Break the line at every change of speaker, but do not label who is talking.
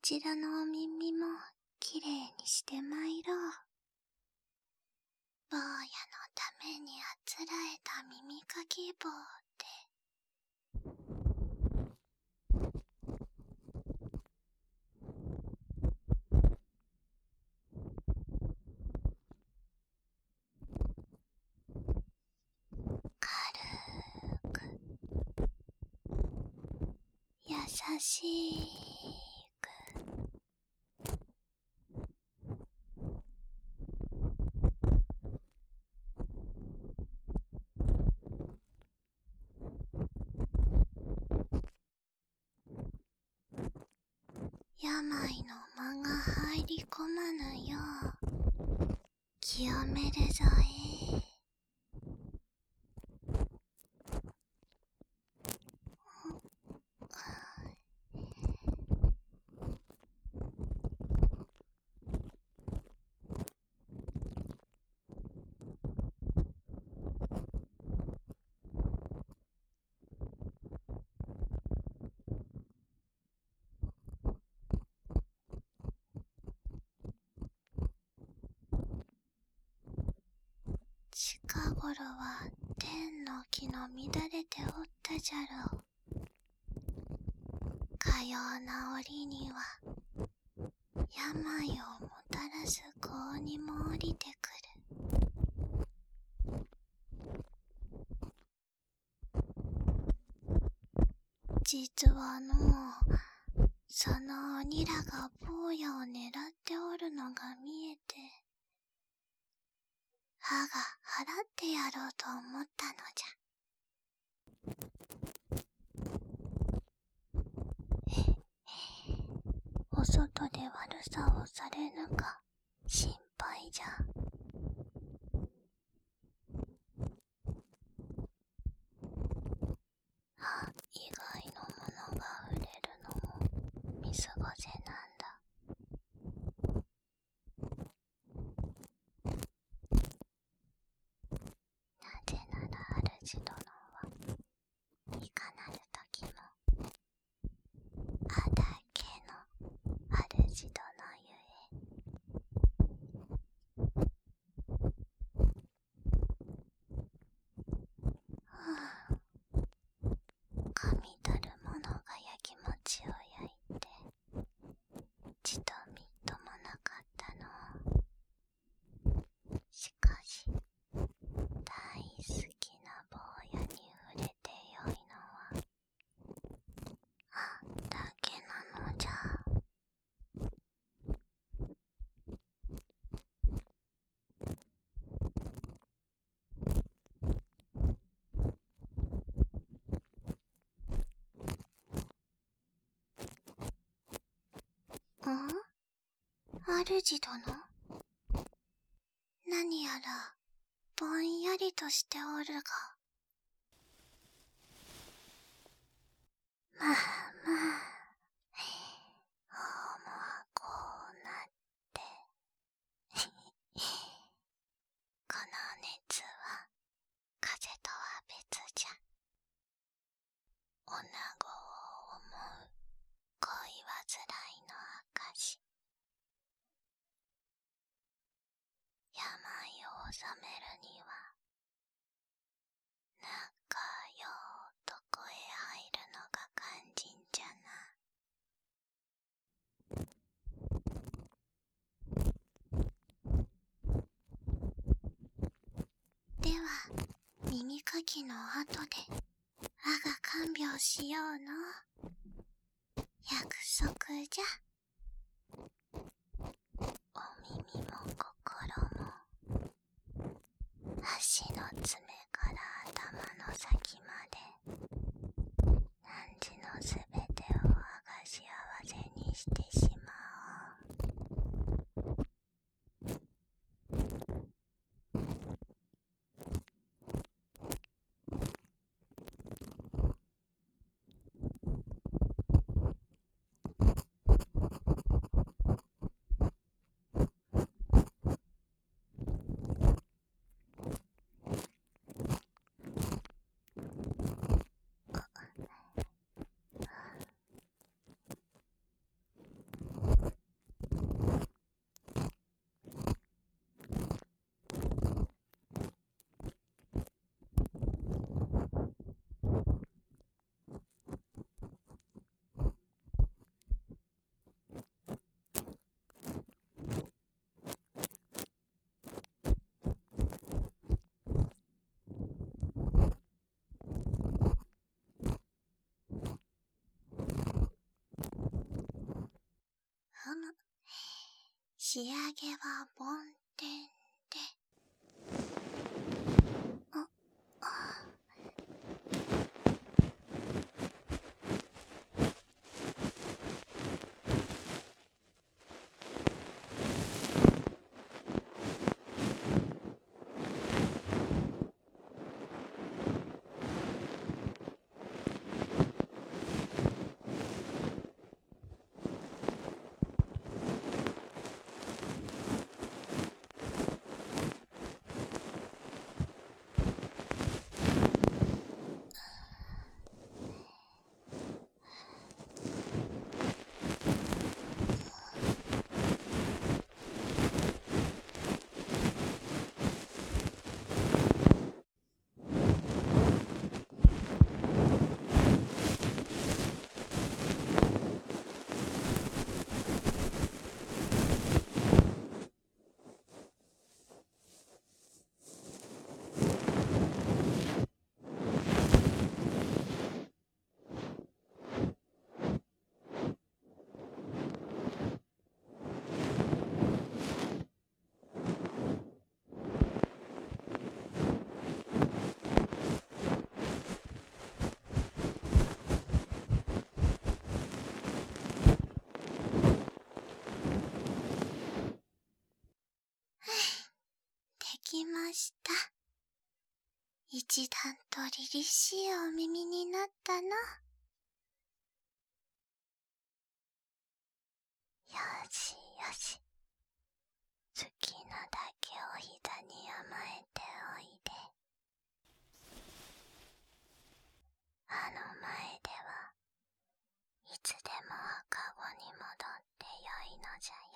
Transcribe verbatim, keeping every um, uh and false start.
ちらのお耳もきれいにしてまいろう。坊やのためにあつらえた耳かき棒で。軽く優しく病の間が入り込まぬよう清めるぞえ。近頃は天の気の乱れておったじゃろう。かような折には病をもたらす子にも降りてくる。実はのう、その鬼らが坊やを狙っておるのが見えて、歯が払ってやろうと思ったのじゃ。お外で悪さをされぬか心配じゃ。歯以外のものが触れるのも見過ごせなんだ。なぜなら主殿はいかなる時もあだけの主殿ゆえ。はあ、神たる者がやきもちを焼いてちとみっともなかったの。しかし大好きな坊やに触れてよいのはあんだけなのじゃ。ん？主殿？何やらぼんやりとしておるが。まあまあ、ほうもはこうなってこの熱は風邪とは別じゃ。女子を思う恋煩いの証。病を治めるには仲ようとこへ入るのが肝心じゃな。では耳かきの後で我が看病しようの。約束じゃ。お耳も心も足の爪から頭の先まで汝のすべてを我が幸せにしてしまおう。 ふむ。仕上げは梵天で。あ、あ。できました。一段と凛々しいお耳になったな。よしよし。好きなだけお膝に甘えておいで。あの前ではいつでも赤子に戻ってよいのじゃよ。